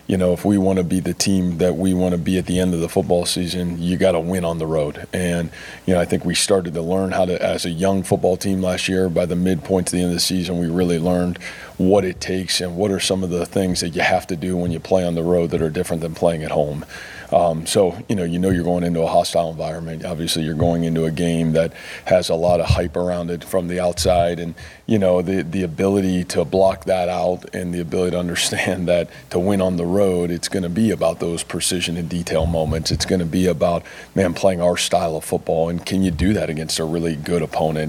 if we want to be the team that we want to be at the end of the football season, you got to win on the road. And, I think we started to learn how to, as a young football team last year, by the midpoint to the end of the season, we really learned what it takes and what are some of the things that you have to do when you play on the road that are different than playing at home. So you're going into a hostile environment. Obviously, you're going into a game that has a lot of hype around it from the outside, and the ability to block that out and the ability to understand that to win on the road, it's going to be about those precision and detail moments. It's going to be about playing our style of football, and can you do that against a really good opponent?